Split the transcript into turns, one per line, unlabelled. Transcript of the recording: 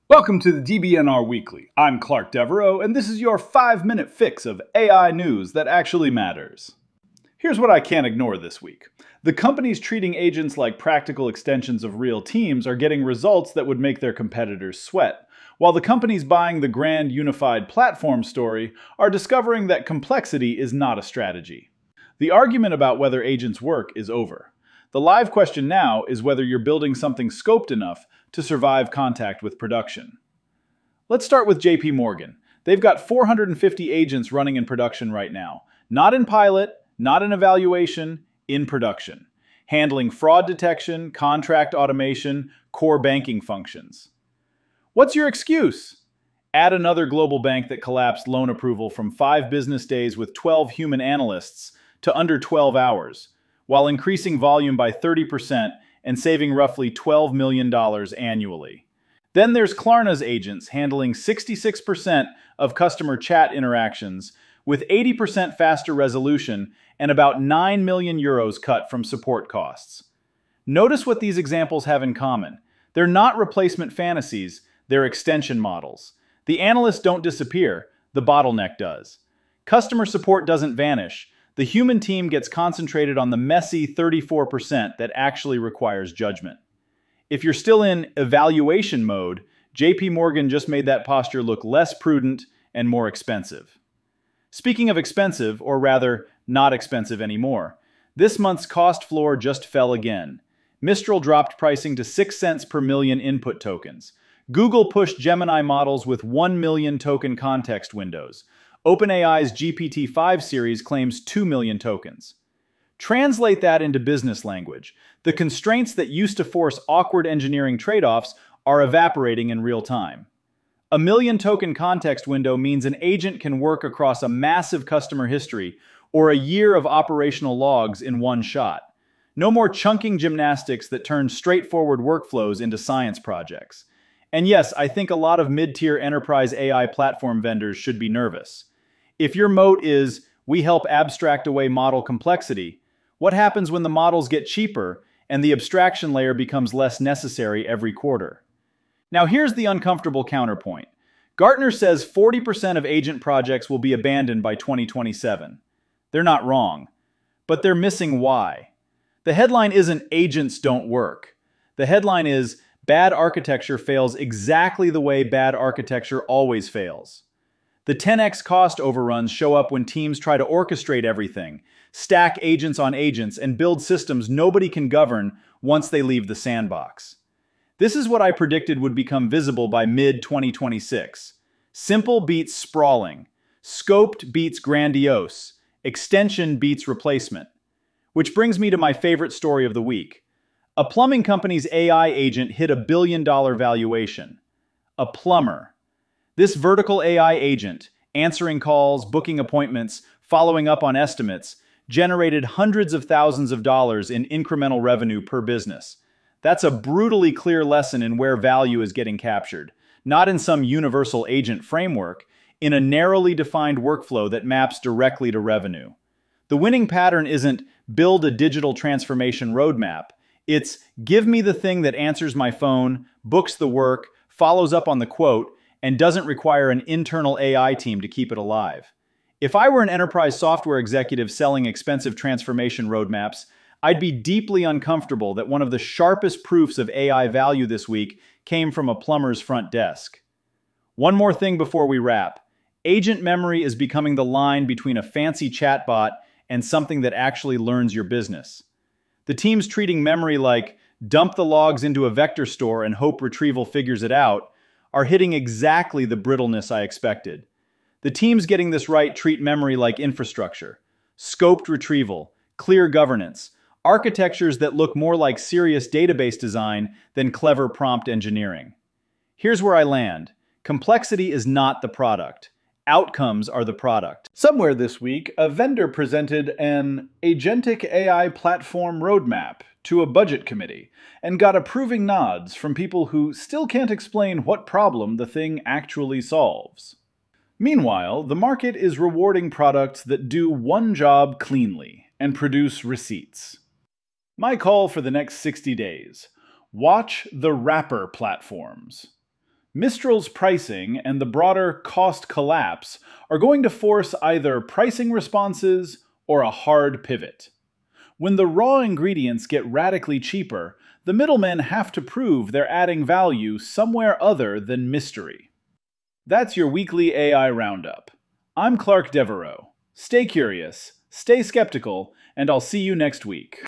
Welcome to the DBNR Weekly. I'm Clark Devereaux, and this is your 5-minute fix of AI news that actually matters. Here's what I can't ignore this week. The companies treating agents like practical extensions of real teams are getting results that would make their competitors sweat, while the companies buying the grand unified platform story are discovering that complexity is not a strategy. The argument about whether agents work is over. The live question now is whether you're building something scoped enough to survive contact with production. Let's start with JP Morgan. They've got 450 agents running in production right now. Not in pilot, not in evaluation, in production. Handling fraud detection, contract automation, core banking functions. What's your excuse? Add another global bank that collapsed loan approval from 5 business days with 12 human analysts to under 12 hours, while increasing volume by 30% and saving roughly $12 million annually. Then there's Klarna's agents handling 66% of customer chat interactions with 80% faster resolution and about 9 million euros cut from support costs. Notice what these examples have in common. They're not replacement fantasies, they're extension models. The analysts don't disappear, the bottleneck does. Customer support doesn't vanish. The human team gets concentrated on the messy 34% that actually requires judgment. If you're still in evaluation mode, JP Morgan just made that posture look less prudent and more expensive. Speaking of expensive, or rather, not expensive anymore, this month's cost floor just fell again. Mistral dropped pricing to 6 cents per million input tokens. Google pushed Gemini models with 1 million token context windows. OpenAI's GPT-5 series claims 2 million tokens. Translate that into business language. The constraints that used to force awkward engineering trade-offs are evaporating in real time. A million token context window means an agent can work across a massive customer history or a year of operational logs in one shot. No more chunking gymnastics that turn straightforward workflows into science projects. And yes, I think a lot of mid-tier enterprise AI platform vendors should be nervous. If your moat is, we help abstract away model complexity, what happens when the models get cheaper and the abstraction layer becomes less necessary every quarter? Now here's the uncomfortable counterpoint. Gartner says 40% of agent projects will be abandoned by 2027. They're not wrong, but they're missing why. The headline isn't agents don't work. The headline is bad architecture fails exactly the way bad architecture always fails. The 10x cost overruns show up when teams try to orchestrate everything, stack agents on agents, and build systems nobody can govern once they leave the sandbox. This is what I predicted would become visible by mid-2026. Simple beats sprawling. Scoped beats grandiose. Extension beats replacement. Which brings me to my favorite story of the week. A plumbing company's AI agent hit $1 billion valuation. A plumber. This vertical AI agent, answering calls, booking appointments, following up on estimates, generated hundreds of thousands of dollars in incremental revenue per business. That's a brutally clear lesson in where value is getting captured, not in some universal agent framework, in a narrowly defined workflow that maps directly to revenue. The winning pattern isn't build a digital transformation roadmap. It's give me the thing that answers my phone, books the work, follows up on the quote, and doesn't require an internal AI team to keep it alive. If I were an enterprise software executive selling expensive transformation roadmaps, I'd be deeply uncomfortable that one of the sharpest proofs of AI value this week came from a plumber's front desk. One more thing before we wrap. Agent memory is becoming the line between a fancy chatbot and something that actually learns your business. The teams treating memory like dump the logs into a vector store and hope retrieval figures it out are hitting exactly the brittleness I expected. The teams getting this right treat memory like infrastructure, scoped retrieval, clear governance, architectures that look more like serious database design than clever prompt engineering. Here's where I land. Complexity is not the product. Outcomes are the product. Somewhere this week, a vendor presented an agentic AI platform roadmap to a budget committee and got approving nods from people who still can't explain what problem the thing actually solves. Meanwhile, the market is rewarding products that do one job cleanly and produce receipts. My call for the next 60 days. Watch the wrapper platforms. Mistral's pricing and the broader cost collapse are going to force either pricing responses or a hard pivot. When the raw ingredients get radically cheaper, the middlemen have to prove they're adding value somewhere other than mystery. That's your weekly AI Roundup. I'm Clark Devereaux. Stay curious, stay skeptical, and I'll see you next week.